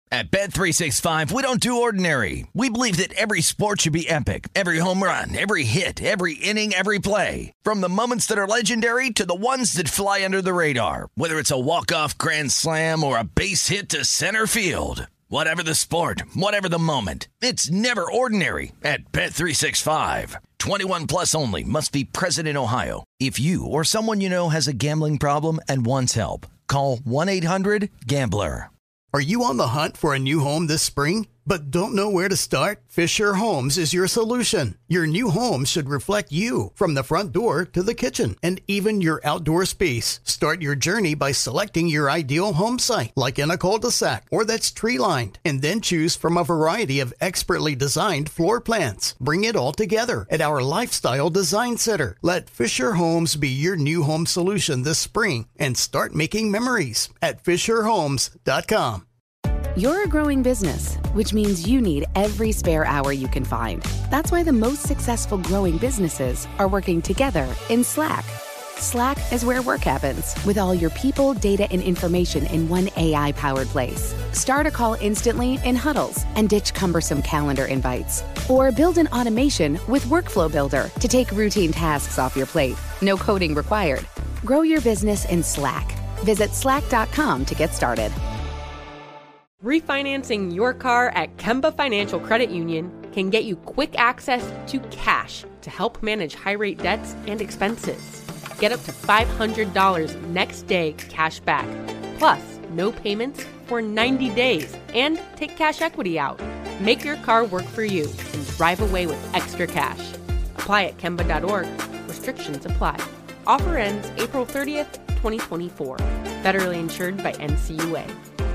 At Bet365, we don't do ordinary. We believe that every sport should be epic. Every home run, every hit, every inning, every play. From the moments that are legendary to the ones that fly under the radar. Whether it's a walk-off grand slam or a base hit to center field. Whatever the sport, whatever the moment. It's never ordinary at Bet365. 21 plus only. Must be present in Ohio. If you or someone you know has a gambling problem and wants help, call 1-800-GAMBLER. Are you on the hunt for a new home this spring, but don't know where to start? Fisher Homes is your solution. Your new home should reflect you, from the front door to the kitchen, and even your outdoor space. Start your journey by selecting your ideal home site, like in a cul-de-sac or that's tree-lined, and then choose from a variety of expertly designed floor plans. Bring it all together at our Lifestyle Design Center. Let Fisher Homes be your new home solution this spring and start making memories at FisherHomes.com. You're a growing business, which means you need every spare hour you can find. That's why the most successful growing businesses are working together in Slack. Slack is where work happens, with all your people, data, and information in one AI-powered place. Start a call instantly in huddles and ditch cumbersome calendar invites. Or build an automation with Workflow Builder to take routine tasks off your plate. No coding required. Grow your business in Slack. Visit slack.com to get started. Refinancing your car at Kemba Financial Credit Union can get you quick access to cash to help manage high-rate debts and expenses. Get up to $500 next day cash back, plus no payments for 90 days, and take cash equity out. Make your car work for you and drive away with extra cash. Apply at Kemba.org. Restrictions apply. Offer ends April 30th, 2024. Federally insured by NCUA.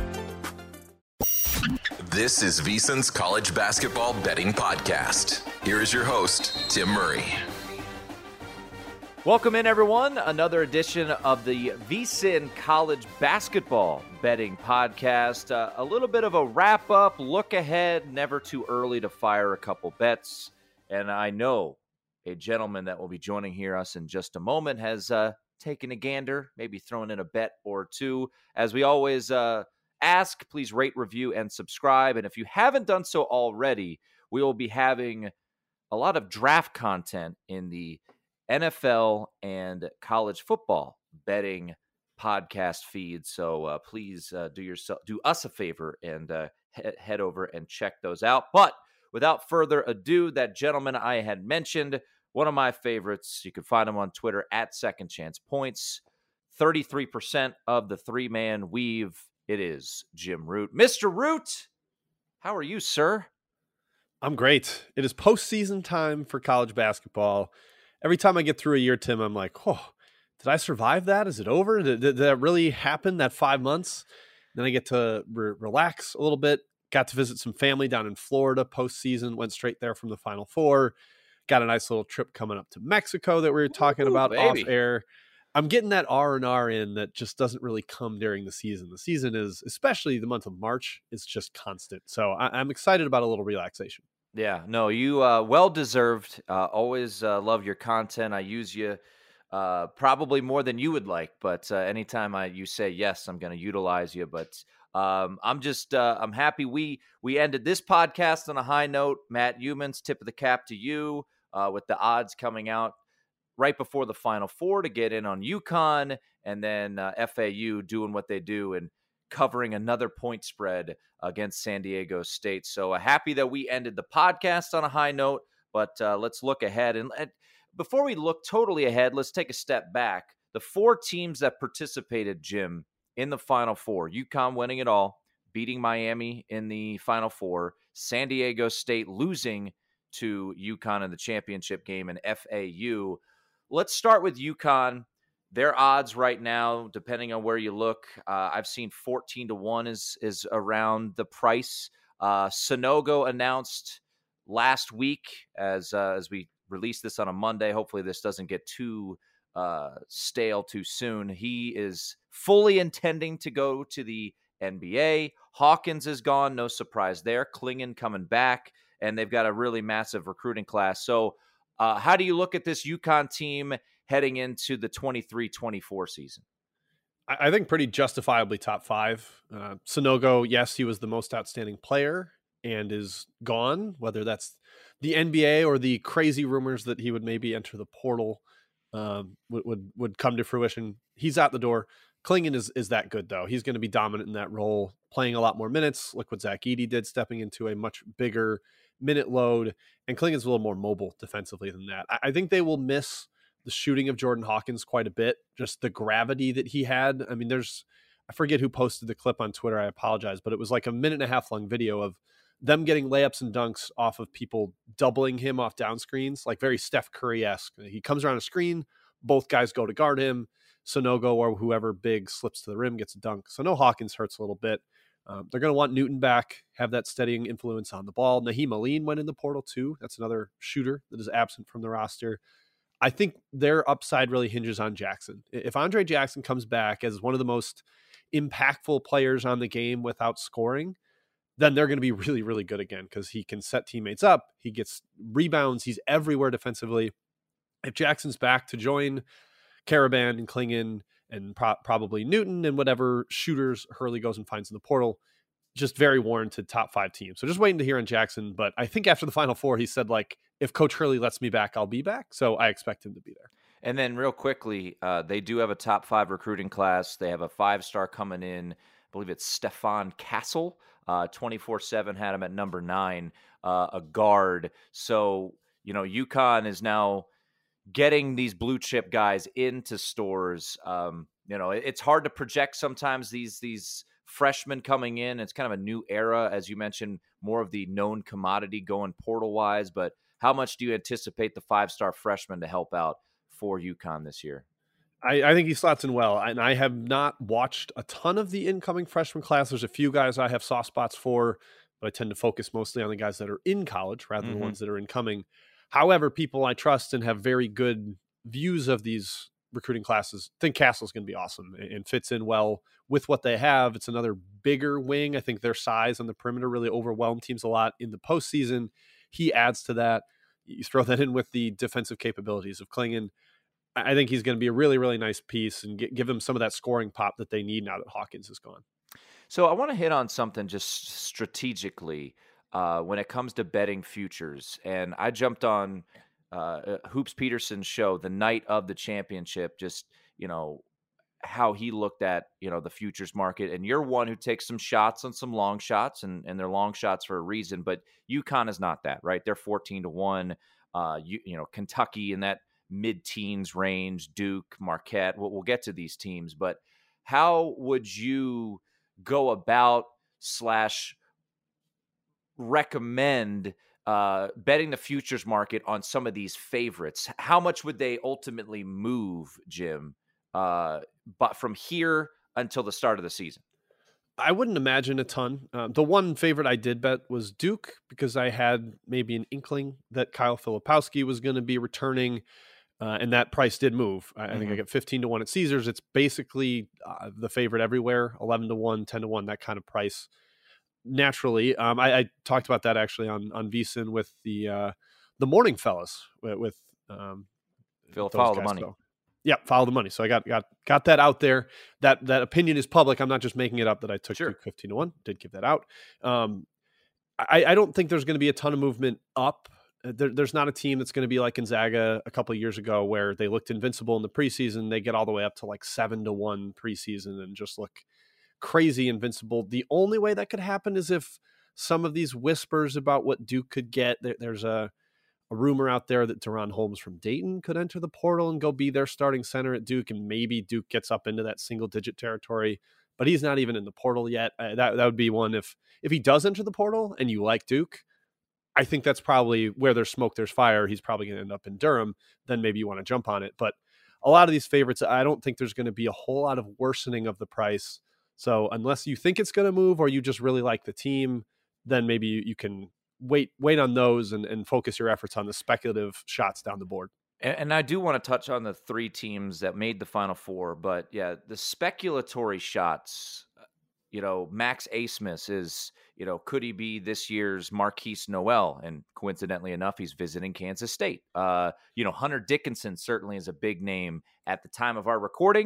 This is VSiN's College Basketball Betting Podcast. Here is your host, Tim Murray. Welcome in, everyone. Another edition of the VSiN College Basketball Betting Podcast. A little bit of a wrap-up, look ahead, never too early to fire a couple bets. And I know a gentleman that will be joining us in just a moment has taken a gander, maybe thrown in a bet or two. As we always ask, please rate, review, and subscribe. And if you haven't done so already, we will be having a lot of draft content in the NFL and college football betting podcast feed. So please do us a favor and head over and check those out. But without further ado, that gentleman I had mentioned, one of my favorites, you can find him on Twitter at Second Chance Points. 33% of the three-man weave. It is Jim Root. Mr. Root, how are you, sir? I'm great. It is postseason time for college basketball. Every time I get through a year, Tim, I'm like, oh, did I survive that? Is it over? Did that really happen, that 5 months? Then I get to relax a little bit. Got to visit some family down in Florida postseason. Went straight there from the Final Four. Got a nice little trip coming up to Mexico that we were talking about off air. I'm getting that R&R in that just doesn't really come during the season. The season is, especially the month of March, is just constant. So I'm excited about a little relaxation. Yeah, no, you well-deserved. Always love your content. I use you probably more than you would like, but anytime you say yes, I'm going to utilize you. But I'm happy we ended this podcast on a high note. Matt Youmans, tip of the cap to you with the odds coming out right before the Final Four to get in on UConn, and then FAU doing what they do and covering another point spread against San Diego State. So happy that we ended the podcast on a high note, but let's look ahead. And before we look totally ahead, let's take a step back. The four teams that participated, Jim, in the Final Four, UConn winning it all, beating Miami in the Final Four, San Diego State losing to UConn in the championship game, and FAU. Let's start with UConn. Their odds right now, depending on where you look, I've seen 14-1 is around the price. Sonogo announced last week as we release this on a Monday. Hopefully this doesn't get too stale too soon. He is fully intending to go to the NBA. Hawkins is gone. No surprise there. Klingon coming back. And they've got a really massive recruiting class. So how do you look at this UConn team heading into the 23-24 season? I think pretty justifiably top 5. Sanogo, yes, he was the most outstanding player and is gone, whether that's the NBA or the crazy rumors that he would maybe enter the portal would come to fruition. He's out the door. Clingan is that good, though. He's going to be dominant in that role, playing a lot more minutes. Look what Zach Edey did, stepping into a much bigger minute load. And Clingan's a little more mobile defensively than that. I think they will miss the shooting of Jordan Hawkins quite a bit, just the gravity that he had. I mean, I forget who posted the clip on Twitter. I apologize, but it was like a 1.5 minute long video of them getting layups and dunks off of people doubling him off down screens, like very Steph Curry-esque. He comes around a screen, both guys go to guard him. Sanogo or whoever big slips to the rim gets a dunk. So no, Hawkins hurts a little bit. They're going to want Newton back, have that steadying influence on the ball. Naheem Aline went in the portal too. That's another shooter that is absent from the roster. I think their upside really hinges on Jackson. If Andre Jackson comes back as one of the most impactful players on the game without scoring, then they're going to be really, really good again because he can set teammates up. He gets rebounds. He's everywhere defensively. If Jackson's back to join Karaban and Clingan and probably Newton and whatever shooters Hurley goes and finds in the portal, just very warranted top 5 team. So just waiting to hear on Jackson. But I think after the Final Four, he said, like, if Coach Hurley lets me back, I'll be back. So I expect him to be there. And then real quickly, they do have a top 5 recruiting class. They have a 5-star coming in. I believe it's Stefan Castle. 24/7 had him at number 9, a guard. So, UConn is now getting these blue chip guys into stores. It's hard to project sometimes these freshmen coming in. It's kind of a new era, as you mentioned, more of the known commodity going portal wise. But how much do you anticipate the 5-star freshman to help out for UConn this year? I think he slots in well, and I have not watched a ton of the incoming freshman class. There's a few guys I have soft spots for, but I tend to focus mostly on the guys that are in college rather than the ones that are incoming. However, people I trust and have very good views of these recruiting classes think Castle's going to be awesome and fits in well with what they have. It's another bigger wing. I think their size on the perimeter really overwhelmed teams a lot in the postseason. He adds to that. You throw that in with the defensive capabilities of Clingan. I think he's going to be a really, really nice piece and give them some of that scoring pop that they need now that Hawkins is gone. So I want to hit on something just strategically when it comes to betting futures. And I jumped on Hoops Peterson's show the night of the championship, just, how he looked at, the futures market. And you're one who takes some shots on some long shots, and they're long shots for a reason. But UConn is not that, right? They're 14-1. Kentucky in that mid-teens range, Duke, Marquette. We'll get to these teams, but how would you go about / recommend betting the futures market on some of these favorites? How much would they ultimately move, Jim, but from here until the start of the season? I wouldn't imagine a ton. The one favorite I did bet was Duke because I had maybe an inkling that Kyle Filipowski was going to be returning. And that price did move. I think I get 15-1 at Caesars. It's basically the favorite everywhere, 11-1, 10-1, that kind of price. Naturally, I talked about that actually on VSiN with the morning fellas with Phil, follow the money. Yeah, follow the money. So I got that out there. That opinion is public. I'm not just making it up that I took Duke 15-1. Did give that out. I don't think there's going to be a ton of movement up. There's not a team that's going to be like Gonzaga a couple of years ago where they looked invincible in the preseason. They get all the way up to like 7-1 preseason and just look crazy invincible. The only way that could happen is if some of these whispers about what Duke could get, there's a rumor out there that Deron Holmes from Dayton could enter the portal and go be their starting center at Duke, and maybe Duke gets up into that single-digit territory, but he's not even in the portal yet. That would be one if he does enter the portal and you like Duke. I think that's probably where there's smoke, there's fire. He's probably going to end up in Durham. Then maybe you want to jump on it. But a lot of these favorites, I don't think there's going to be a whole lot of worsening of the price. So unless you think it's going to move or you just really like the team, then maybe you can wait on those and focus your efforts on the speculative shots down the board. And I do want to touch on the 3 teams that made the Final Four. But yeah, the speculatory shots, Max Abmas is, could he be this year's Marquise Noel? And coincidentally enough, he's visiting Kansas State. Hunter Dickinson certainly is a big name at the time of our recording.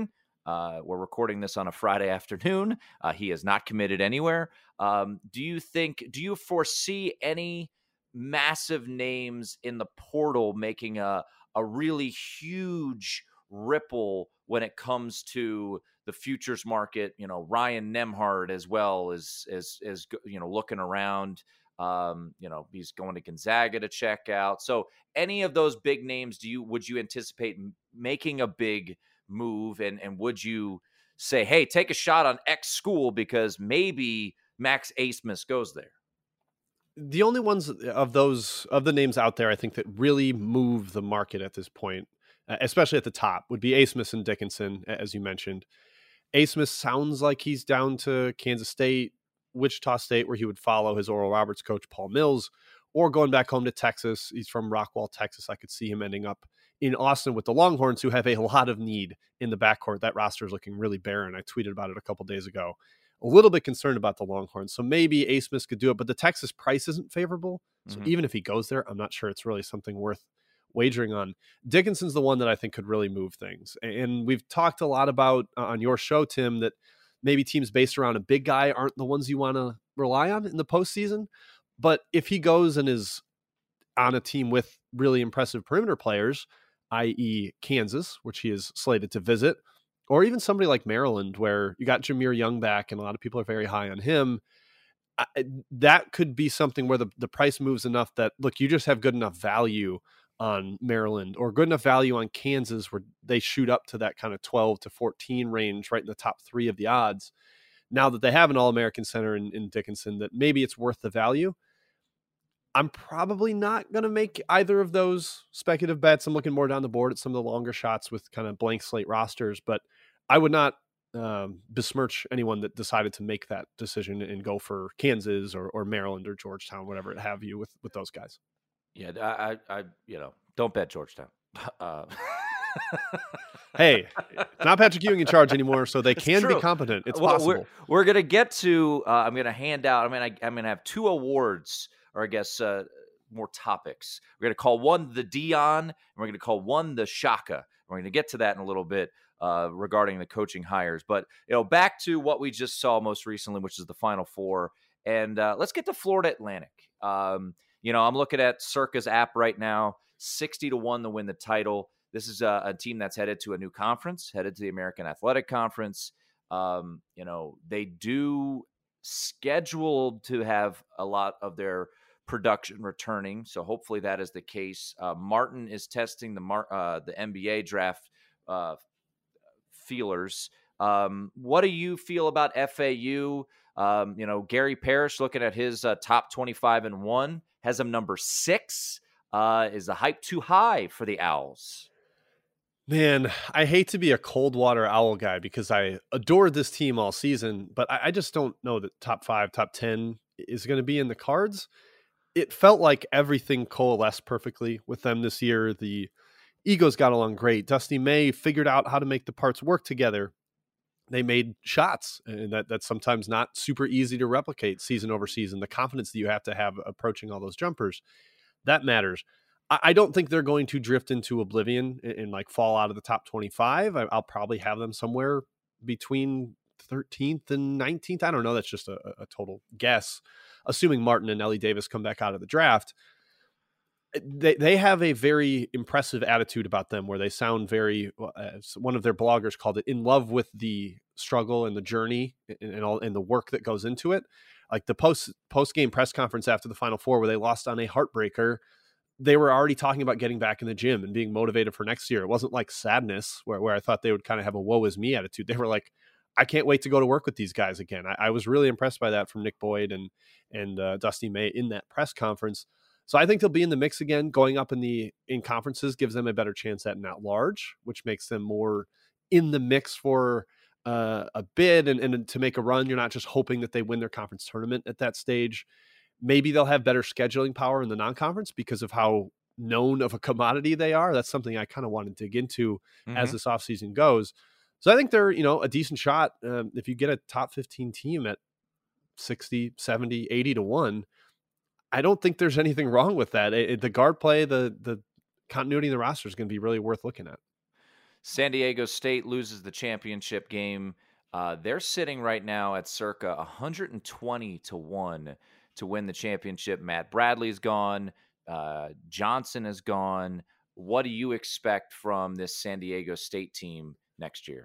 We're recording this on a Friday afternoon. He is not committed anywhere. Do you foresee any massive names in the portal making a really huge ripple when it comes to the futures market? Ryan Nembhard as well as looking around. He's going to Gonzaga to check out. So any of those big names, would you anticipate making a big move? And would you say, hey, take a shot on X school because maybe Max Abmas goes there? The only ones of the names out there, I think, that really move the market at this point, especially at the top, would be Abmas and Dickinson, as you mentioned. Abmas sounds like he's down to Kansas State, Wichita State, where he would follow his Oral Roberts coach, Paul Mills, or going back home to Texas. He's from Rockwall, Texas. I could see him ending up in Austin with the Longhorns, who have a lot of need in the backcourt. That roster is looking really barren. I tweeted about it a couple days ago. A little bit concerned about the Longhorns. So maybe Abmas could do it, but the Texas price isn't favorable. So even if he goes there, I'm not sure it's really something worth wagering on. Dickinson's the one that I think could really move things. And we've talked a lot about on your show, Tim, that maybe teams based around a big guy aren't the ones you want to rely on in the postseason. But if he goes and is on a team with really impressive perimeter players, i.e. Kansas, which he is slated to visit, or even somebody like Maryland, where you got Jameer Young back and a lot of people are very high on him, that could be something where the price moves enough that, look, you just have good enough value on Maryland or good enough value on Kansas where they shoot up to that kind of 12 to 14 range, right in the top 3 of the odds. Now that they have an All-American center in Dickinson, that maybe it's worth the value. I'm probably not going to make either of those speculative bets. I'm looking more down the board at some of the longer shots with kind of blank slate rosters, but I would not besmirch anyone that decided to make that decision and go for Kansas or Maryland or Georgetown, whatever it have you with those guys. Yeah, I don't bet Georgetown. Hey, not Patrick Ewing in charge anymore, so they can be competent. It's possible. We're going to get to. I'm going to hand out. I'm going to have 2 awards, or I guess more topics. We're going to call one the Dion, and we're going to call one the Shaka. We're going to get to that in a little bit regarding the coaching hires. But back to what we just saw most recently, which is the Final Four, and let's get to Florida Atlantic. I'm looking at Circa's app right now, 60-1 to win the title. This is a team that's headed to a new conference, headed to the American Athletic Conference. They do scheduled to have a lot of their production returning, so hopefully that is the case. Martin is testing the NBA draft feelers. What do you feel about FAU? Gary Parrish, looking at his top 25 and 1, has them number 6. Is the hype too high for the Owls? Man, I hate to be a cold water Owl guy because I adored this team all season, but I just don't know that top 5, top 10 is going to be in the cards. It felt like everything coalesced perfectly with them this year. The egos got along great. Dusty May figured out how to make the parts work together. They made shots, and that's sometimes not super easy to replicate season over season. The confidence that you have to have approaching all those jumpers, that matters. I don't think they're going to drift into oblivion and like fall out of the top 25. I'll probably have them somewhere between 13th and 19th. I don't know. That's just a total guess, assuming Martin and Ellie Davis come back out of the draft. They have a very impressive attitude about them where they sound very, as one of their bloggers called it, in love with the struggle and the journey and the work that goes into it. Like the post-game press conference after the Final Four where they lost on a heartbreaker, they were already talking about getting back in the gym and being motivated for next year. It wasn't like sadness where I thought they would kind of have a woe is me attitude. They were like, I can't wait to go to work with these guys again. I was really impressed by that from Nick Boyd and Dusty May in that press conference. So I think they'll be in the mix again. Going up in conferences gives them a better chance at an at-large, which makes them more in the mix for a bid and to make a run. You're not just hoping that they win their conference tournament at that stage. Maybe they'll have better scheduling power in the non-conference because of how known of a commodity they are. That's something I kind of want to dig into as this offseason goes. So I think they're, a decent shot. If you get a top 15 team at 60, 70, 80-1, I don't think there's anything wrong with that. The guard play, the continuity in the roster is going to be really worth looking at. San Diego State loses the championship game. They're sitting right now at circa 120-1 to win the championship. Matt Bradley's gone. Johnson is gone. What do you expect from this San Diego State team next year?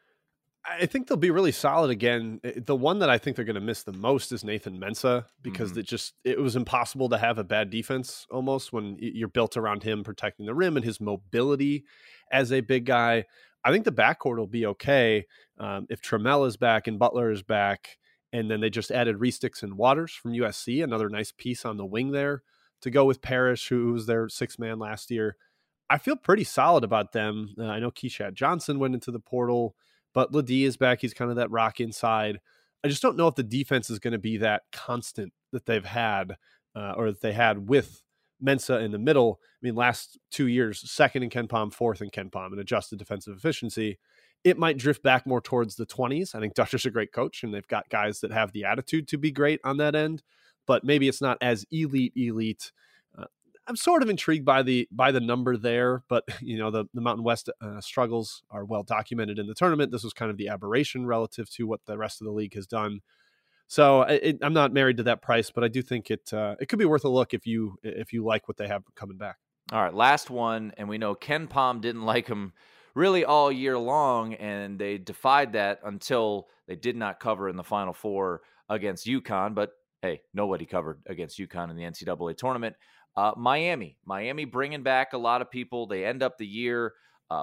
I think they'll be really solid again. The one that I think they're going to miss the most is Nathan Mensah, because it was impossible to have a bad defense almost when you're built around him protecting the rim and his mobility as a big guy. I think the backcourt will be okay if Trammell is back and Butler is back, and then they just added Reese Dixon Waters from USC, another nice piece on the wing there to go with Parrish, who was their sixth man last year. I feel pretty solid about them. I know Keyshawn Johnson went into the portal, but Ladie is back. He's kind of that rock inside. I just don't know if the defense is going to be that constant that they've had or that they had with Mensah in the middle. I mean, last 2 years, second in KenPom, fourth in KenPom in adjusted defensive efficiency. It might drift back more towards the 20s. I think Dutcher's a great coach, and they've got guys that have the attitude to be great on that end, but maybe it's not as elite. I'm sort of intrigued by the number there, but the Mountain West struggles are well documented in the tournament. This was kind of the aberration relative to what the rest of the league has done. So I'm not married to that price, but I do think it could be worth a look if you like what they have coming back. All right, last one, and we know KenPom didn't like him really all year long, and they defied that until they did not cover in the Final Four against UConn. But hey, nobody covered against UConn in the NCAA tournament. Miami bringing back a lot of people. They end up the year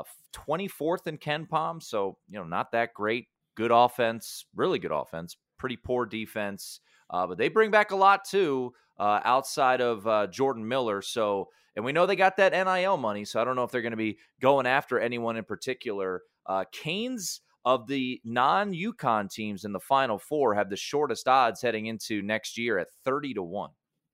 24th in KenPom, so not that great. Good offense, really good offense, pretty poor defense, but they bring back a lot too outside of Jordan Miller. So, and we know they got that NIL money, so I don't know if they're going to be going after anyone in particular. Canes of the non-UConn teams in the Final Four have the shortest odds heading into next year at 30-1.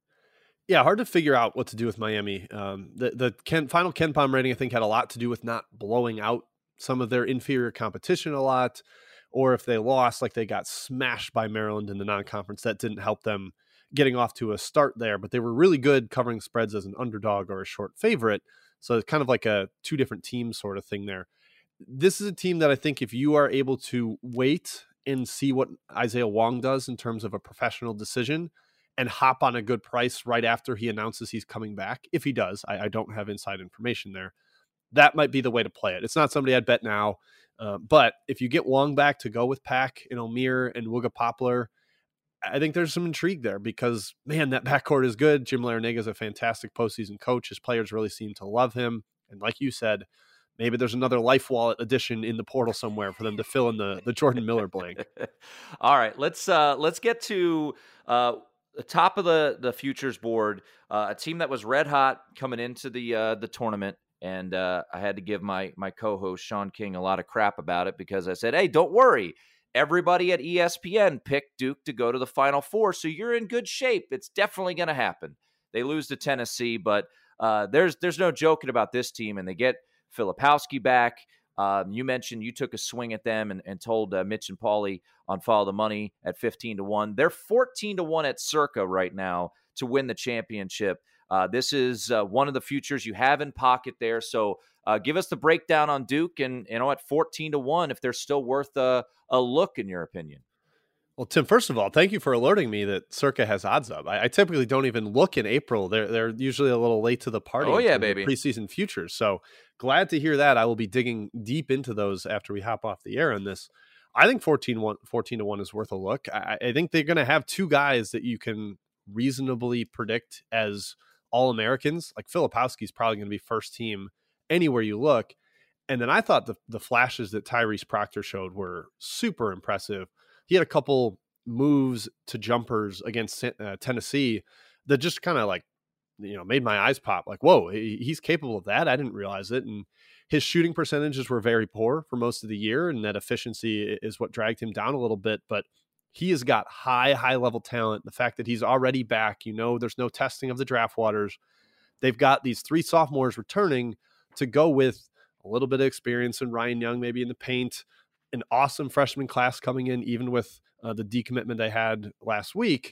Yeah, hard to figure out what to do with Miami. The final KenPom rating, I think, had a lot to do with not blowing out some of their inferior competition a lot, or if they lost, like they got smashed by Maryland in the non-conference, that didn't help them getting off to a start there. But they were really good covering spreads as an underdog or a short favorite. So it's kind of like a two different teams sort of thing there. This is a team that I think if you are able to wait and see what Isaiah Wong does in terms of a professional decision, and hop on a good price right after he announces he's coming back. If he does, I don't have inside information there. That might be the way to play it. It's not somebody I'd bet now, but if you get Wong back to go with Pack and Omier and Wooga Poplar, I think there's some intrigue there because, man, that backcourt is good. Jim Larrañaga is a fantastic postseason coach. His players really seem to love him. And like you said, maybe there's another Life Wallet edition in the portal somewhere for them to fill in the Jordan Miller blank. All right, let's get to the top of the futures board, a team that was red hot coming into the tournament, and I had to give my co-host Sean King a lot of crap about it because I said, "Hey, don't worry, everybody at ESPN picked Duke to go to the Final Four, so you're in good shape. It's definitely going to happen." They lose to Tennessee, but there's no joking about this team, and they get Filipowski back. You mentioned you took a swing at them and told Mitch and Paulie on Follow the Money at 15-1. They're 14-1 at Circa right now to win the championship. This is one of the futures you have in pocket there. So give us the breakdown on Duke and at 14-1 if they're still worth a look in your opinion. Well, Tim, first of all, thank you for alerting me that Circa has odds up. I typically don't even look in April. They're usually a little late to the party. Oh, yeah, baby. Preseason futures. So glad to hear that. I will be digging deep into those after we hop off the air on this. I think 14-1 is worth a look. I think they're going to have two guys that you can reasonably predict as All-Americans. Like Filipowski is probably going to be first team anywhere you look. And then I thought the flashes that Tyrese Proctor showed were super impressive. He had a couple moves to jumpers against Tennessee that just kind of made my eyes pop. Like, whoa, he's capable of that. I didn't realize it. And his shooting percentages were very poor for most of the year, and that efficiency is what dragged him down a little bit. But he has got high level talent. The fact that he's already back, there's no testing of the draft waters. They've got these three sophomores returning to go with a little bit of experience in Ryan Young, maybe in the paint. An awesome freshman class coming in, even with the decommitment they had last week.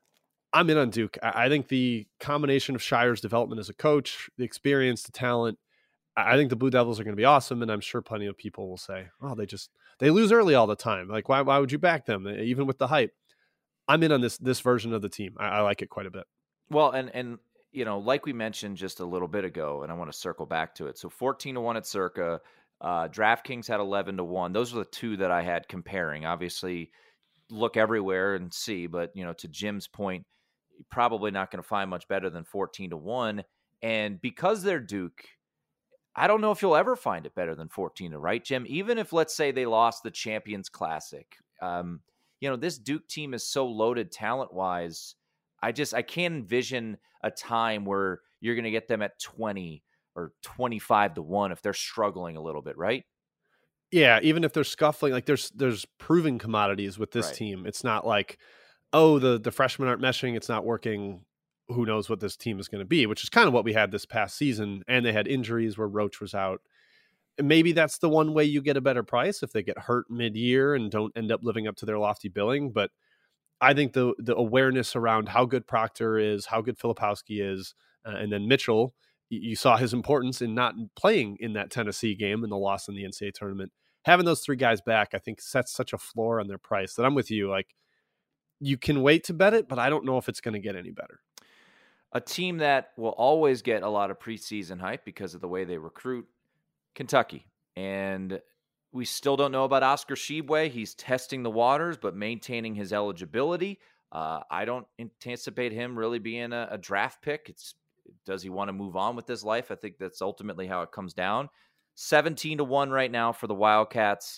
I'm in on Duke. I think the combination of Shire's development as a coach, the experience, the talent, I think the Blue Devils are going to be awesome, and I'm sure plenty of people will say, "Oh, they lose early all the time. Like, why would you back them, even with the hype?" I'm in on this version of the team. I like it quite a bit. Well, and like we mentioned just a little bit ago, and I want to circle back to it. So 14-1 at Circa. DraftKings had 11-1. Those are the two that I had comparing. Obviously, look everywhere and see, but to Jim's point, you're probably not going to find much better than 14-1. And because they're Duke, I don't know if you'll ever find it better than 14-1, right, Jim? Even if, let's say, they lost the Champions Classic, this Duke team is so loaded talent-wise. I can't envision a time where you're going to get them at 20 or 25-1 if they're struggling a little bit, right? Yeah, even if they're scuffling, like there's proven commodities with this team. It's not like, oh, the freshmen aren't meshing, it's not working. Who knows what this team is going to be, which is kind of what we had this past season. And they had injuries where Roach was out. And maybe that's the one way you get a better price if they get hurt mid-year and don't end up living up to their lofty billing. But I think the awareness around how good Proctor is, how good Filipowski is, and then Mitchell, you saw his importance in not playing in that Tennessee game and the loss in the NCAA tournament. Having those three guys back, I think, sets such a floor on their price that I'm with you. Like, you can wait to bet it, but I don't know if it's going to get any better. A team that will always get a lot of preseason hype because of the way they recruit, Kentucky. And we still don't know about Oscar Tshiebwe. He's testing the waters, but maintaining his eligibility. I don't anticipate him really being a draft pick. Does he want to move on with his life? I think that's ultimately how it comes down. 17-1 right now for the Wildcats.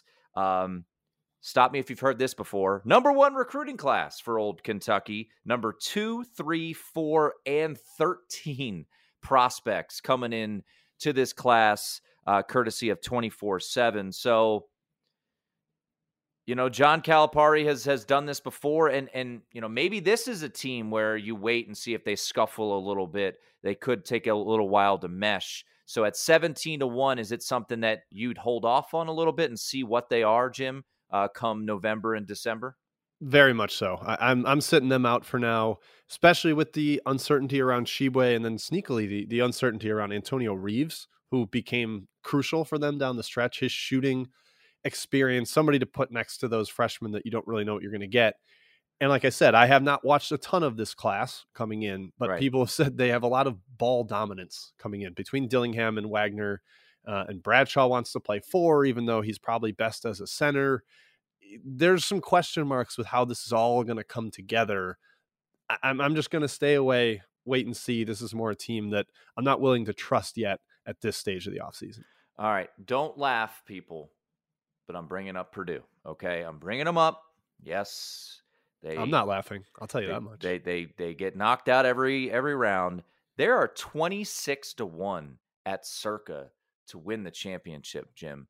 Stop me if you've heard this before. Number 1 recruiting class for Old Kentucky. Number 2, 3, 4, and 13 prospects coming in to this class, courtesy of 24/7. So, John Calipari has done this before, and maybe this is a team where you wait and see if they scuffle a little bit. They could take a little while to mesh. So at 17-1, is it something that you'd hold off on a little bit and see what they are, Jim, come November and December? Very much so. I'm sitting them out for now, especially with the uncertainty around Tshiebwe and then sneakily the uncertainty around Antonio Reeves, who became crucial for them down the stretch. His shooting experience, somebody to put next to those freshmen that you don't really know what you're going to get. And like I said, I have not watched a ton of this class coming in, but people have said they have a lot of ball dominance coming in between Dillingham and Wagner. And Bradshaw wants to play 4, even though he's probably best as a center. There's some question marks with how this is all going to come together. I'm just going to stay away, wait and see. This is more a team that I'm not willing to trust yet at this stage of the offseason. All right. Don't laugh, people, but I'm bringing up Purdue. Okay. I'm bringing them up. Yes. I'm not laughing. I'll tell you that much. They get knocked out every round. There are 26-1 at Circa to win the championship, Jim.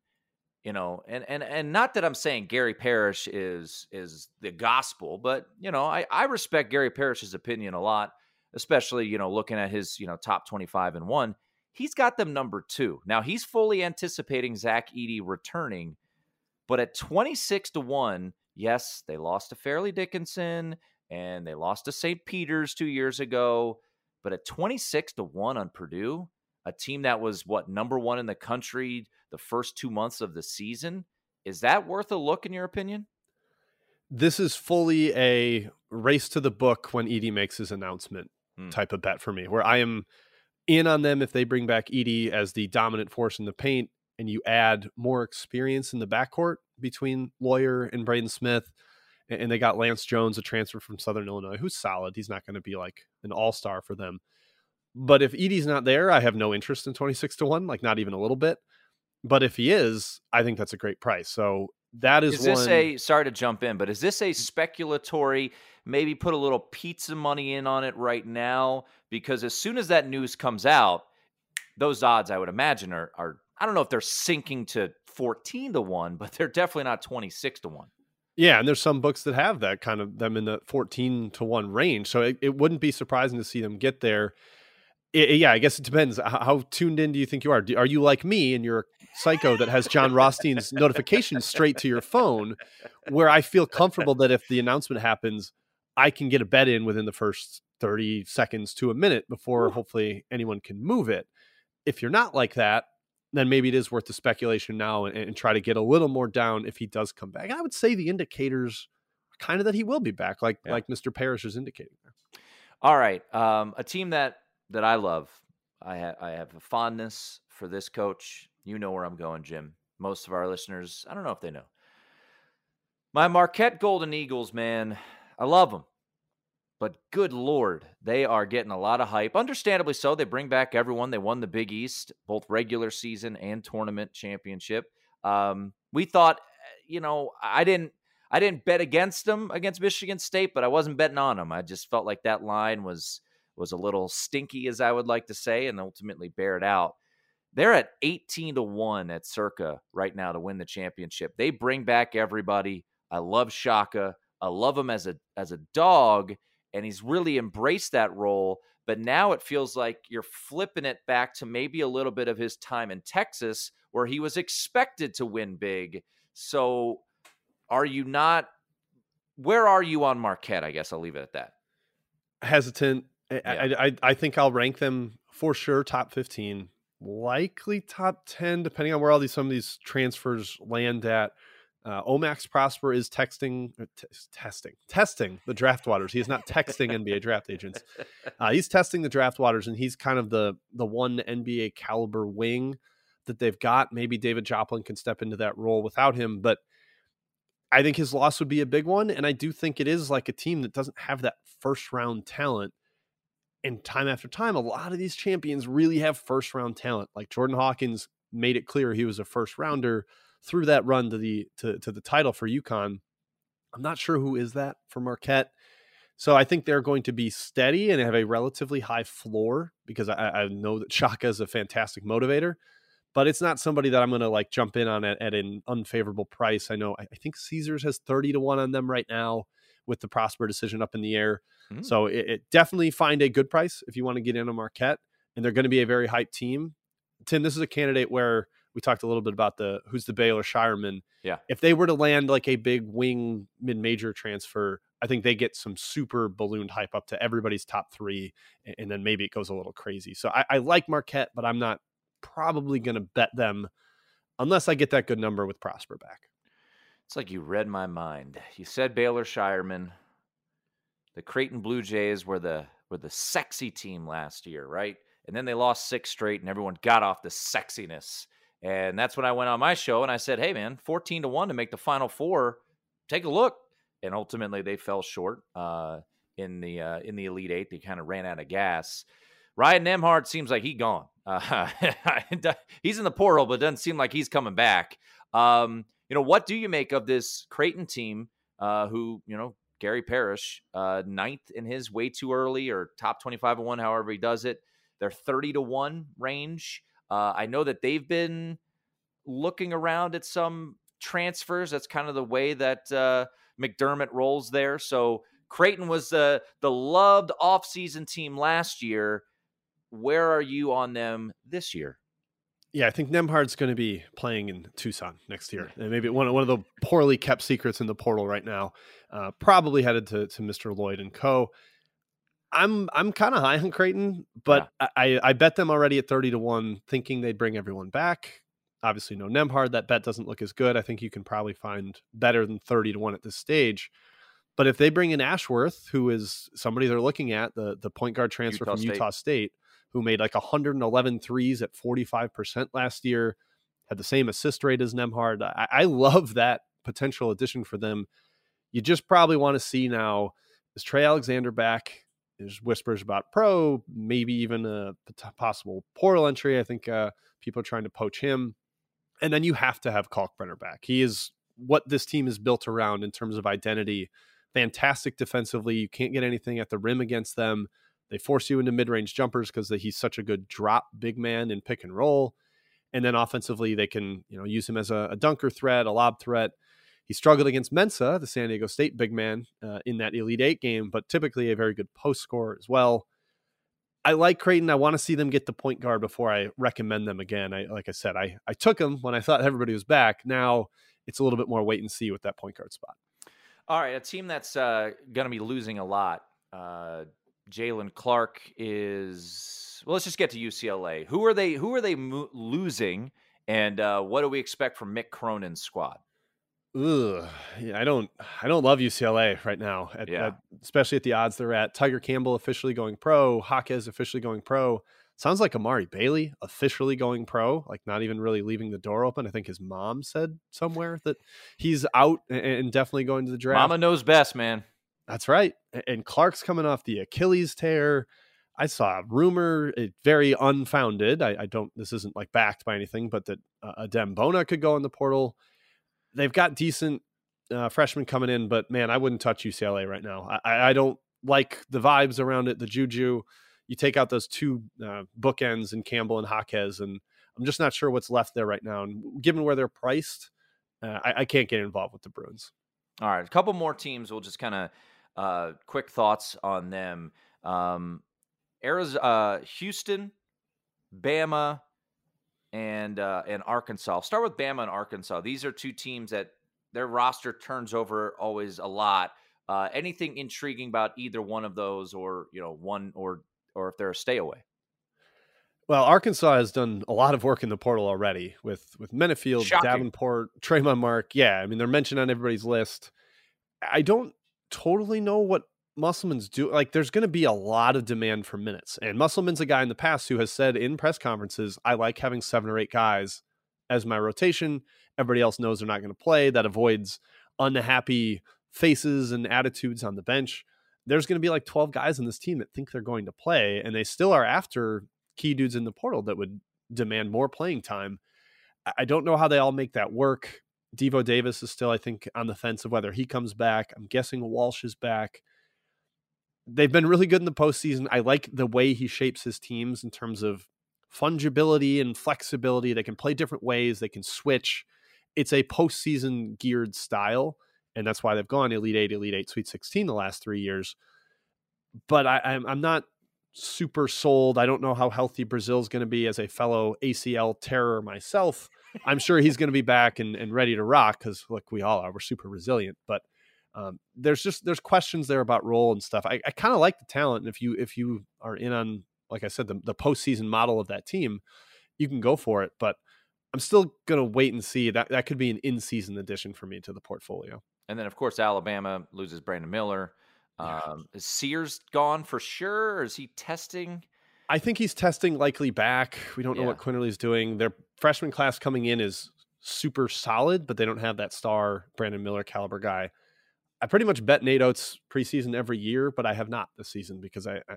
And not that I'm saying Gary Parrish is the gospel, but I respect Gary Parrish's opinion a lot, especially looking at his top 25-1. He's got them number 2. Now he's fully anticipating Zach Edey returning, but at 26-1. Yes, they lost to Fairleigh Dickinson and they lost to St. Peter's 2 years ago. But at 26-1 on Purdue, a team that was, number 1 in the country the first 2 months of the season, is that worth a look in your opinion? This is fully a race to the book when Edey makes his announcement type of bet for me, where I am in on them if they bring back Edey as the dominant force in the paint and you add more experience in the backcourt between Lawyer and Braden Smith, and they got Lance Jones, a transfer from Southern Illinois, who's solid. He's not going to be like an all-star for them. But if Edey's not there, I have no interest in 26-1, like not even a little bit. But if he is, I think that's a great price. So that is this sorry to jump in, but is this a speculatory, maybe put a little pizza money in on it right now? Because as soon as that news comes out, those odds, I would imagine, are I don't know if they're sinking to 14-1, but they're definitely not 26-1. Yeah, and there's some books that have that kind of them in the 14-1 range. So it wouldn't be surprising to see them get there. Yeah, I guess it depends. How tuned in do you think you are? Are you like me and you're a psycho that has John Rothstein's notifications straight to your phone, where I feel comfortable that if the announcement happens, I can get a bet in within the first 30 seconds to a minute before hopefully anyone can move it. If you're not like that, then maybe it is worth the speculation now and try to get a little more down if he does come back. And I would say the indicators are kind of that he will be back, like Mr. Parrish is indicating there. All right. A team that I love. I have a fondness for this coach. You know where I'm going, Jim. Most of our listeners, I don't know if they know. My Marquette Golden Eagles, man, I love them. But good Lord, they are getting a lot of hype. Understandably so. They bring back everyone. They won the Big East, both regular season and tournament championship. We thought, I didn't bet against them against Michigan State, but I wasn't betting on them. I just felt like that line was a little stinky, as I would like to say, and ultimately bared out. They're at 18-1 at Circa right now to win the championship. They bring back everybody. I love Shaka. I love him as a dog. And he's really embraced that role. But now it feels like you're flipping it back to maybe a little bit of his time in Texas where he was expected to win big. So where are you on Marquette? I guess I'll leave it at that. Hesitant. Yeah. I think I'll rank them for sure top 15, likely top 10, depending on where some of these transfers land at. Omax Prosper is testing the draft waters. He is not texting NBA draft agents. He's testing the draft waters, and he's kind of the one NBA caliber wing that they've got. Maybe David Joplin can step into that role without him, but I think his loss would be a big one. And I do think it is like a team that doesn't have that first round talent. And time after time, a lot of these champions really have first round talent. Like Jordan Hawkins made it clear he was a first rounder through that run to the title for UConn. I'm not sure who is that for Marquette. So I think they're going to be steady and have a relatively high floor because I know that Shaka is a fantastic motivator, but it's not somebody that I'm going to jump in on at an unfavorable price. I think Caesars has 30-1 on them right now with the Prosper decision up in the air. Mm-hmm. So it definitely find a good price if you want to get in on Marquette, and they're going to be a very hyped team. Tim, this is a candidate where we talked a little bit about who's the Baylor Shireman. Yeah. If they were to land like a big wing mid-major transfer, I think they get some super ballooned hype up to everybody's top 3, and then maybe it goes a little crazy. So I like Marquette, but I'm not probably going to bet them unless I get that good number with Prosper back. It's like you read my mind. You said Baylor Shireman. The Creighton Blue Jays were the sexy team last year, right? And then they lost 6 straight, and everyone got off the sexiness. And that's when I went on my show and I said, hey, man, 14-1 to make the Final Four. Take a look. And ultimately they fell short in the Elite Eight. They kind of ran out of gas. Ryan Nembhard seems like he's gone. He's in the portal, but it doesn't seem like he's coming back. What do you make of this Creighton team who, Gary Parrish, 9th in his way too early or top 25-1, however he does it. They're 30-1 range. I know that they've been looking around at some transfers. That's kind of the way that McDermott rolls there. So Creighton was the loved offseason team last year. Where are you on them this year? Yeah, I think Nembhard's going to be playing in Tucson next year. And maybe one of the poorly kept secrets in the portal right now. Probably headed to Mr. Lloyd and co. I'm kind of high on Creighton, but yeah. I bet them already at 30-1, thinking they'd bring everyone back. Obviously, no Nembhard. That bet doesn't look as good. I think you can probably find better than 30-1 at this stage. But if they bring in Ashworth, who is somebody they're looking at, the point guard transfer from Utah State, who made 111 threes at 45% last year, had the same assist rate as Nembhard. I love that potential addition for them. You just probably want to see now, is Trey Alexander back? There's whispers about pro, maybe even a possible portal entry. I think people are trying to poach him. And then you have to have Kalkbrenner back. He is what this team is built around in terms of identity. Fantastic defensively. You can't get anything at the rim against them. They force you into mid-range jumpers because he's such a good drop big man in pick and roll. And then offensively, they can use him as a dunker threat, a lob threat. He struggled against Mensah, the San Diego State big man, in that Elite Eight game, but typically a very good post scorer as well. I like Creighton. I want to see them get the point guard before I recommend them again. Like I said, I took them when I thought everybody was back. Now it's a little bit more wait and see with that point guard spot. All right, a team that's going to be losing a lot. Jalen Clark is Well, let's just get to UCLA. Who are they losing, and what do we expect from Mick Cronin's squad? Ugh, yeah, I don't love UCLA right now, especially at the odds they're at. Tiger Campbell officially going pro, Jaquez officially going pro. Sounds like Amari Bailey officially going pro, like not even really leaving the door open. I think his mom said somewhere that he's out and definitely going to the draft. Mama knows best, man. That's right. And Clark's coming off the Achilles tear. I saw a rumor, very unfounded. This isn't like backed by anything, but that Adem Bona could go in the portal. They've got decent freshmen coming in, but man, I wouldn't touch UCLA right now. I don't like the vibes around it, the juju. You take out those two bookends in Campbell and Jaquez, and I'm just not sure what's left there right now. And given where they're priced, I can't get involved with the Bruins. All right, a couple more teams. We'll just kind of quick thoughts on them. Arizona, Houston, Bama, and Arkansas. I'll start with Bama and Arkansas. These are two teams that their roster turns over always a lot. Anything intriguing about either one of those, or one or if they're a stay away? Well, Arkansas has done a lot of work in the portal already with Menefield, Shocking. Davenport, Traymon Mark. Yeah, I mean, they're mentioned on everybody's list. I don't totally know what Musselman's do. Like, there's going to be a lot of demand for minutes. And Musselman's a guy in the past who has said in press conferences, I like having 7 or 8 guys as my rotation. Everybody else knows they're not going to play. That avoids unhappy faces and attitudes on the bench. There's going to be like 12 guys in this team that think they're going to play, and they still are after key dudes in the portal that would demand more playing time. I don't know how they all make that work. Devo Davis is still, I think, on the fence of whether he comes back. I'm guessing Walsh is back. They've been really good in the postseason. I like the way he shapes his teams in terms of fungibility and flexibility. They can play different ways. They can switch. It's a postseason geared style, and that's why they've gone Elite 8, Sweet 16 the last 3 years. But I'm not super sold. I don't know how healthy Brazil's going to be. As a fellow ACL terror myself, I'm sure he's going to be back and ready to rock, because look, we all are. We're super resilient. But there's questions there about role and stuff. I kind of like the talent. And if you are in on, like I said, the postseason model of that team, you can go for it. But I'm still going to wait and see. That could be an in-season addition for me to the portfolio. And then, of course, Alabama loses Brandon Miller. Is Sears gone for sure, or is he testing? I think he's testing, likely back. We don't know what Quinterly's doing. Their freshman class coming in is super solid, but they don't have that star Brandon Miller caliber guy. I pretty much bet Nate Oates preseason every year, but I have not this season, because I'm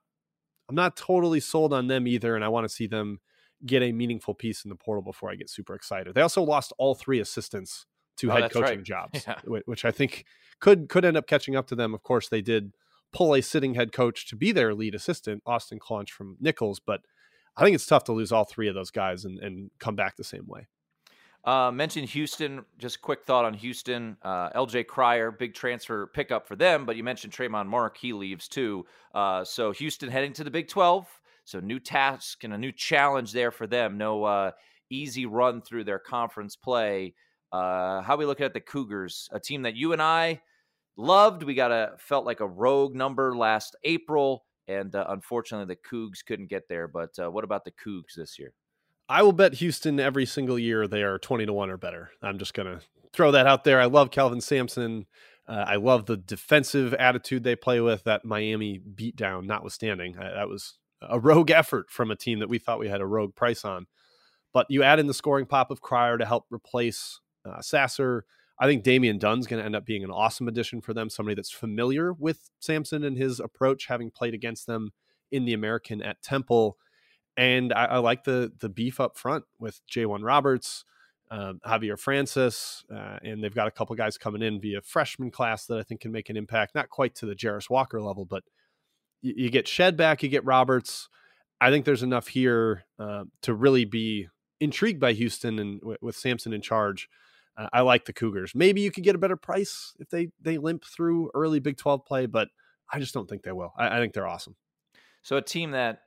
not totally sold on them either, and I want to see them get a meaningful piece in the portal before I get super excited. They also lost all 3 assistants to head coaching jobs, which I think could end up catching up to them. Of course, they did pull a sitting head coach to be their lead assistant, Austin Claunch from Nichols, but I think it's tough to lose all 3 of those guys and come back the same way. Mentioned Houston, just quick thought on Houston. LJ Cryer, big transfer pickup for them, but you mentioned Traymon Mark, he leaves too. So Houston heading to the Big 12, so new task and a new challenge there for them. No easy run through their conference play. How are we looking at the Cougars, a team that you and I loved? We felt like a rogue number last April, and unfortunately the Cougs couldn't get there. But what about the Cougs this year? I will bet Houston every single year they are 20-1 or better. I'm just going to throw that out there. I love Kelvin Sampson. I love the defensive attitude they play with, that Miami beatdown notwithstanding. That was a rogue effort from a team that we thought we had a rogue price on. But you add in the scoring pop of Cryer to help replace Sasser. I think Damian Dunn's going to end up being an awesome addition for them, somebody that's familiar with Sampson and his approach, having played against them in the American at Temple. And I like the beef up front with J1 Roberts, Javier Francis, and they've got a couple guys coming in via freshman class that I think can make an impact, not quite to the Jarris Walker level, but you get Shed back, you get Roberts. I think there's enough here to really be intrigued by Houston, and with Sampson in charge. I like the Cougars. Maybe you could get a better price if they limp through early Big 12 play, but I just don't think they will. I think they're awesome. So a team that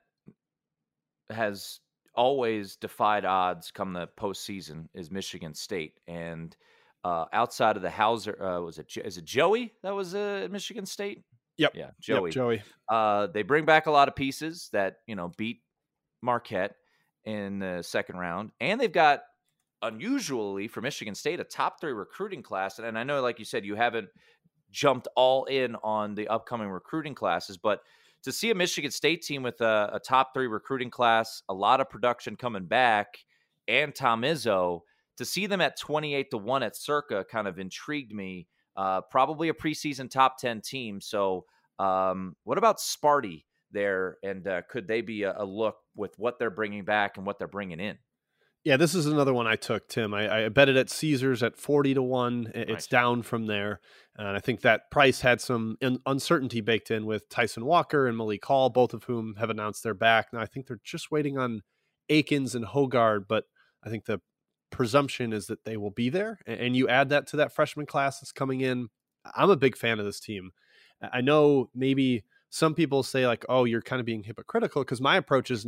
has always defied odds come the postseason is Michigan State. And outside of the Hauser, is it Joey that was at Michigan State? Yep. Yeah, Joey. Yep, Joey. They bring back a lot of pieces that, beat Marquette in the second round, and they've got, unusually for Michigan State, a top 3 recruiting class. And I know, like you said, you haven't jumped all in on the upcoming recruiting classes, but to see a Michigan State team with a top 3 recruiting class, a lot of production coming back, and Tom Izzo, to see them at 28-1 at Circa kind of intrigued me. Probably a preseason top 10 team. So what about Sparty there? And could they be a look with what they're bringing back and what they're bringing in? Yeah, this is another one I took, Tim. I bet it at Caesars at 40-1. It's Nice. down from there. And I think that price had some uncertainty baked in with Tyson Walker and Malik Hall, both of whom have announced they're back. Now, I think they're just waiting on Akins and Hogard, but I think the presumption is that they will be there. And you add that to that freshman class that's coming in. I'm a big fan of this team. I know maybe some people say like, oh, you're kind of being hypocritical, because my approach is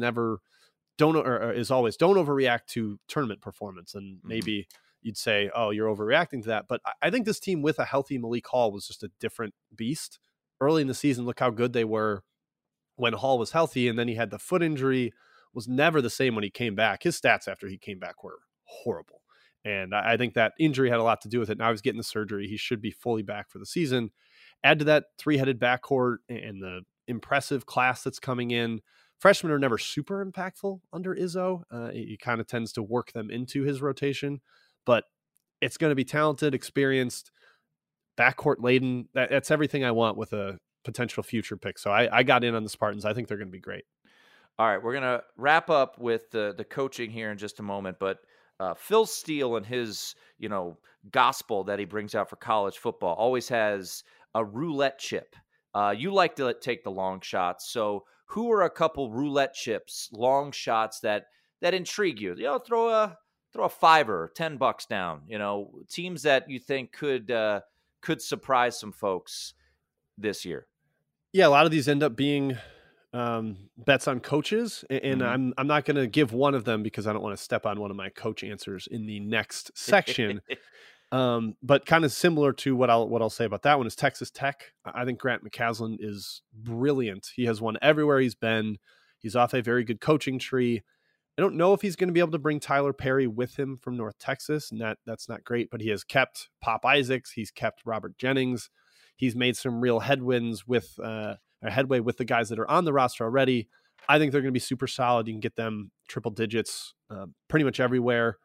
always don't overreact to tournament performance. And maybe you'd say, oh, you're overreacting to that. But I think this team with a healthy Malik Hall was just a different beast. Early in the season, look how good they were when Hall was healthy. And then he had the foot injury, was never the same when he came back. His stats after he came back were horrible. And I think that injury had a lot to do with it. Now he's getting the surgery. He should be fully back for the season. Add to that 3-headed backcourt and the impressive class that's coming in. Freshmen are never super impactful under Izzo. He kind of tends to work them into his rotation, but it's going to be talented, experienced, backcourt laden. That's everything I want with a potential future pick. So I got in on the Spartans. I think they're going to be great. All right, we're going to wrap up with the coaching here in just a moment, but Phil Steele and his, gospel that he brings out for college football always has a roulette chip. You like to take the long shots. So who are a couple roulette chips, long shots that intrigue you? Throw a $5 or $10 down, teams that you think could surprise some folks this year. Yeah, a lot of these end up being bets on coaches, and I'm not going to give one of them because I don't want to step on one of my coach answers in the next section. But kind of similar to what I'll say about that one is Texas Tech. I think Grant McCasland is brilliant. He has won everywhere he's been. He's off a very good coaching tree. I don't know if he's going to be able to bring Tyler Perry with him from North Texas, and that's not great, but he has kept Pop Isaacs. He's kept Robert Jennings. He's made some real headway with the guys that are on the roster already. I think they're going to be super solid. You can get them triple digits pretty much everywhere.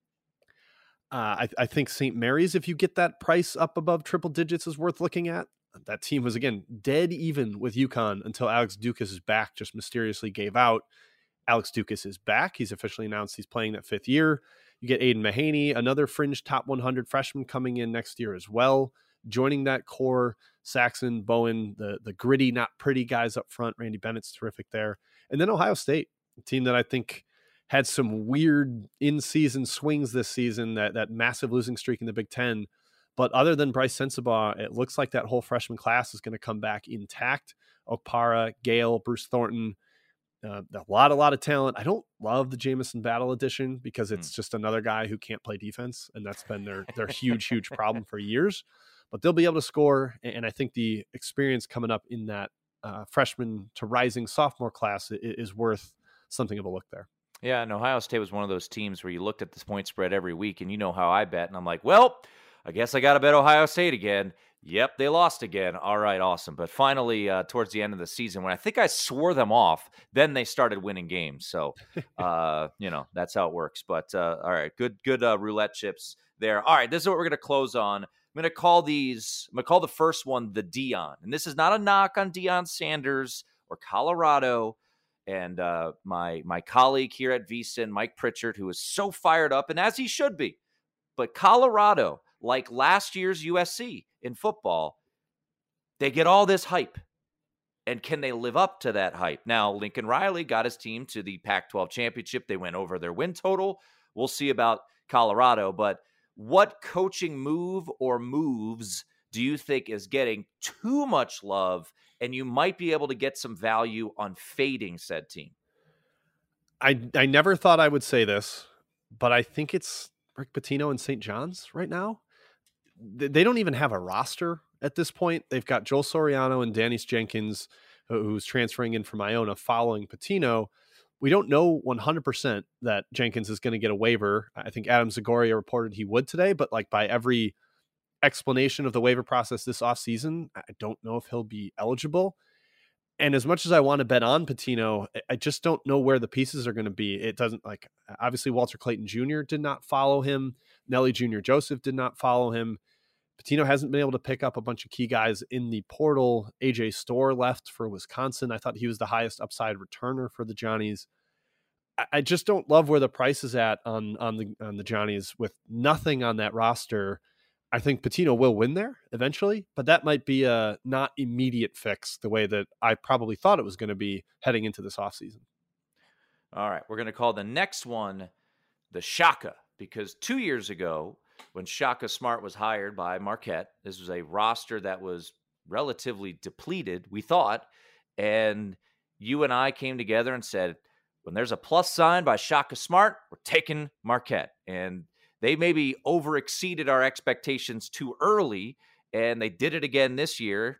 I think St. Mary's, if you get that price up above triple digits, is worth looking at. That team was, again, dead even with UConn until Alex Ducas' back just mysteriously gave out. Alex Ducas is back. He's officially announced he's playing that 5th year. You get Aiden Mahaney, another fringe top 100 freshman coming in next year as well, joining that core. Saxon, Bowen, the gritty, not pretty guys up front. Randy Bennett's terrific there. And then Ohio State, a team that I think had some weird in-season swings this season, that massive losing streak in the Big Ten. But other than Bryce Sensabaugh, it looks like that whole freshman class is going to come back intact. Okpara, Gale, Bruce Thornton, a lot of talent. I don't love the Jamison Battle edition because it's just another guy who can't play defense, and that's been their huge problem for years. But they'll be able to score, and I think the experience coming up in that freshman to rising sophomore class is worth something of a look there. Yeah, and Ohio State was one of those teams where you looked at this point spread every week, and you know how I bet, and I'm like, well, I guess I got to bet Ohio State again. Yep, they lost again. All right, awesome. But finally, towards the end of the season, when I think I swore them off, then they started winning games. So, that's how it works. But all right, good roulette chips there. All right, this is what we're going to close on. I'm going to call the first one the Deion. And this is not a knock on Deion Sanders or Colorado. And my colleague here at VSiN, Mike Pritchard, who is so fired up, and as he should be. But Colorado, like last year's USC in football, they get all this hype. And can they live up to that hype? Now, Lincoln Riley got his team to the Pac-12 championship. They went over their win total. We'll see about Colorado. But what coaching move or moves do you think is getting too much love and you might be able to get some value on fading said team? I never thought I would say this, but I think it's Rick Pitino and St. John's right now. They don't even have a roster at this point. They've got Joel Soriano and Dennis Jenkins, who's transferring in from Iona following Pitino. We don't know 100% that Jenkins is going to get a waiver. I think Adam Zagoria reported he would today, but like by every explanation of the waiver process this offseason, I don't know if he'll be eligible. And as much as I want to bet on Patino, I just don't know where the pieces are going to be. It doesn't, like, obviously Walter Clayton Jr. did not follow him. Nelly Jr. Joseph did not follow him. Patino hasn't been able to pick up a bunch of key guys in the portal. AJ Storr left for Wisconsin. I thought he was the highest upside returner for the Johnnies. I just don't love where the price is at on the Johnnies with nothing on that roster. I think Patino will win there eventually, but that might be a not immediate fix the way that I probably thought it was going to be heading into this offseason. All right, we're going to call the next one the Shaka, because 2 years ago, when Shaka Smart was hired by Marquette, this was a roster that was relatively depleted, we thought, and you and I came together and said, when there's a plus sign by Shaka Smart, we're taking Marquette. And they maybe overexceeded our expectations too early, and they did it again this year.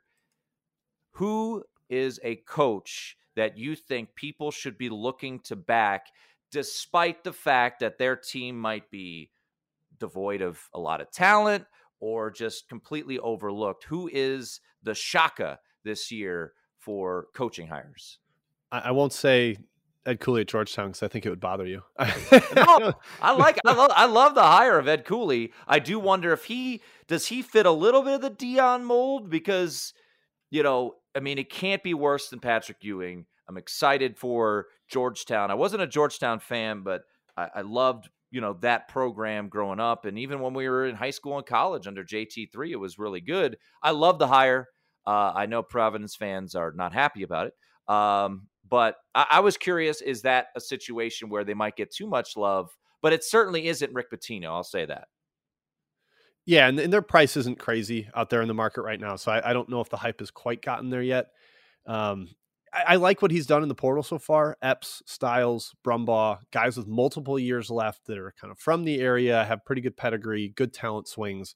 Who is a coach that you think people should be looking to back, despite the fact that their team might be devoid of a lot of talent or just completely overlooked? Who is the Shaka this year for coaching hires? I won't say Ed Cooley at Georgetown because I think it would bother you. No, I love the hire of Ed Cooley. I do wonder if does he fit a little bit of the Dion mold, because, it can't be worse than Patrick Ewing. I'm excited for Georgetown. I wasn't a Georgetown fan, but I loved, that program growing up. And even when we were in high school and college under JT3, it was really good. I love the hire. I know Providence fans are not happy about it. But I was curious, is that a situation where they might get too much love? But it certainly isn't Rick Pitino, I'll say that. Yeah, and their price isn't crazy out there in the market right now, so I don't know if the hype has quite gotten there yet. I like what he's done in the portal so far. Epps, Styles, Brumbaugh, guys with multiple years left that are kind of from the area, have pretty good pedigree, good talent swings.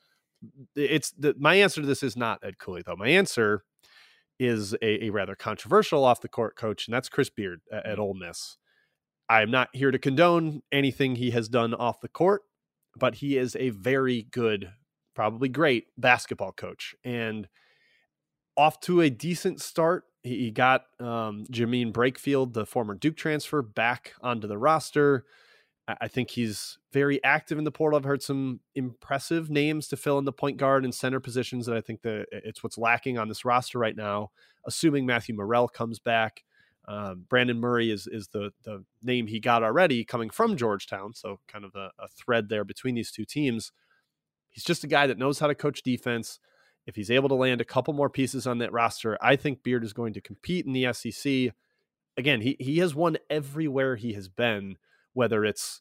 My answer to this is not Ed Cooley, though. My answer is a rather controversial off-the-court coach, and that's Chris Beard at Ole Miss. I'm not here to condone anything he has done off the court, but he is a very good, probably great basketball coach. And off to a decent start. He got Jameen Brakefield, the former Duke transfer, back onto the roster. I think he's very active in the portal. I've heard some impressive names to fill in the point guard and center positions that I think that it's what's lacking on this roster right now, assuming Matthew Morrell comes back. Brandon Murray is the name he got already coming from Georgetown, so kind of a thread there between these two teams. He's just a guy that knows how to coach defense. If he's able to land a couple more pieces on that roster, I think Beard is going to compete in the SEC. Again, he has won everywhere he has been, whether it's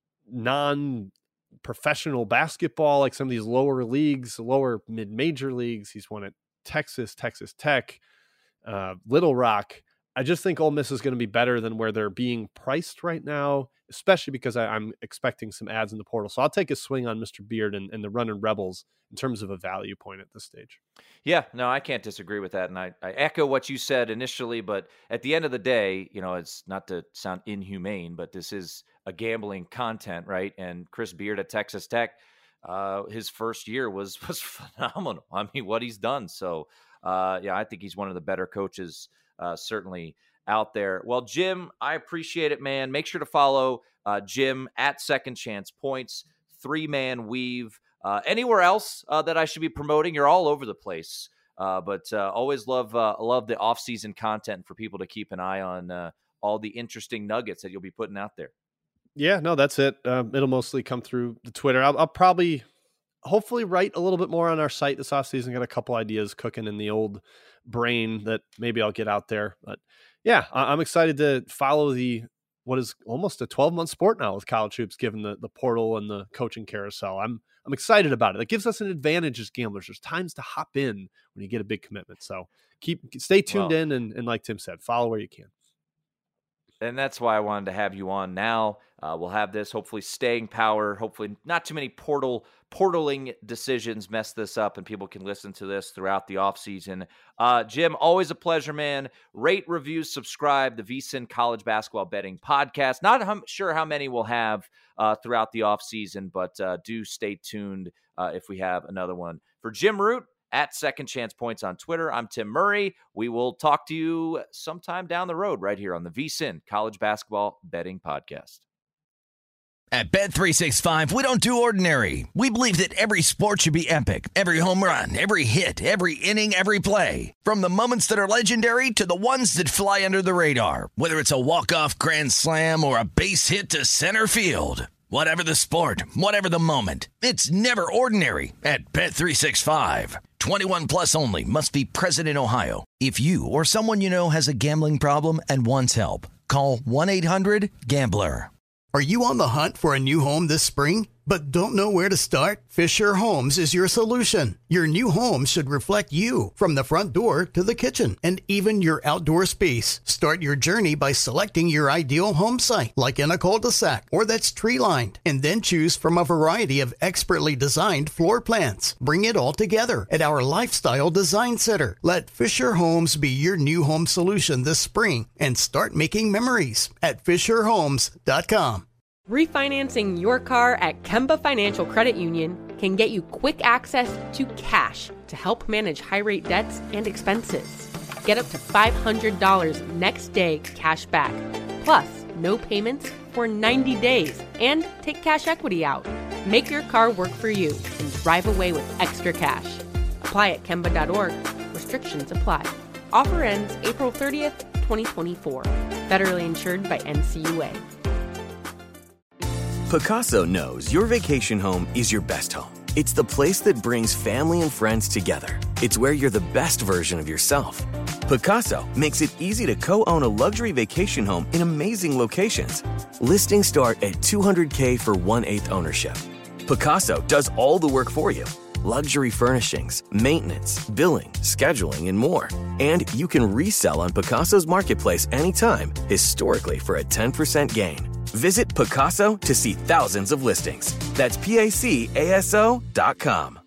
non-professional basketball, like some of these lower leagues, lower mid-major leagues. He's won at Texas Tech, Little Rock. I just think Ole Miss is going to be better than where they're being priced right now, especially because I'm expecting some ads in the portal. So I'll take a swing on Mr. Beard and the Runnin' Rebels in terms of a value point at this stage. Yeah, no, I can't disagree with that. And I echo what you said initially, but at the end of the day, it's not to sound inhumane, but this is a gambling content, right? And Chris Beard at Texas Tech, his first year was phenomenal. I mean, what he's done. So, I think he's one of the better coaches certainly out there. Well, Jim, I appreciate it, man. Make sure to follow Jim at Second Chance Points, 3-Man Weave. Anywhere else that I should be promoting? You're all over the place. But always love the off-season content for people to keep an eye on all the interesting nuggets that you'll be putting out there. Yeah, no, that's it. It'll mostly come through the Twitter. I'll probably hopefully write a little bit more on our site this offseason. Got a couple ideas cooking in the old brain that maybe I'll get out there. But yeah, I'm excited to follow what is almost a 12-month sport now with college hoops, given the portal and the coaching carousel. I'm excited about it. It gives us an advantage as gamblers. There's times to hop in when you get a big commitment. So stay tuned in and like Tim said, follow where you can. And that's why I wanted to have you on now. We'll have this, hopefully staying power, hopefully not too many portaling decisions mess this up, and people can listen to this throughout the offseason. Jim, always a pleasure, man. Rate, review, subscribe, the VSiN College Basketball Betting Podcast. Not sure how many we'll have throughout the offseason, but do stay tuned if we have another one. For Jim Root, at Second Chance Points on Twitter, I'm Tim Murray. We will talk to you sometime down the road right here on the VSiN College Basketball Betting Podcast. At Bet365, we don't do ordinary. We believe that every sport should be epic. Every home run, every hit, every inning, every play. From the moments that are legendary to the ones that fly under the radar. Whether it's a walk-off grand slam or a base hit to center field. Whatever the sport, whatever the moment. It's never ordinary at Bet365. 21 plus only. Must be present in Ohio. If you or someone you know has a gambling problem and wants help, call 1-800-GAMBLER. Are you on the hunt for a new home this spring, but don't know where to start? Fisher Homes is your solution. Your new home should reflect you, from the front door to the kitchen, and even your outdoor space. Start your journey by selecting your ideal home site, like in a cul-de-sac or that's tree-lined, and then choose from a variety of expertly designed floor plans. Bring it all together at our Lifestyle Design Center. Let Fisher Homes be your new home solution this spring and start making memories at FisherHomes.com. Refinancing your car at Kemba Financial Credit Union can get you quick access to cash to help manage high-rate debts and expenses. Get up to $500 next day cash back, plus no payments for 90 days, and take cash equity out. Make your car work for you and drive away with extra cash. Apply at Kemba.org. Restrictions apply. Offer ends April 30th, 2024. Federally insured by NCUA. Pacaso knows your vacation home is your best home. It's the place that brings family and friends together. It's where you're the best version of yourself. Pacaso makes it easy to co-own a luxury vacation home in amazing locations. Listings start at $200K for 1/8 ownership. Pacaso does all the work for you. Luxury furnishings, maintenance, billing, scheduling, and more. And you can resell on Pacaso's marketplace anytime, historically for a 10% gain. Visit Pacaso to see thousands of listings. That's PACASO.com.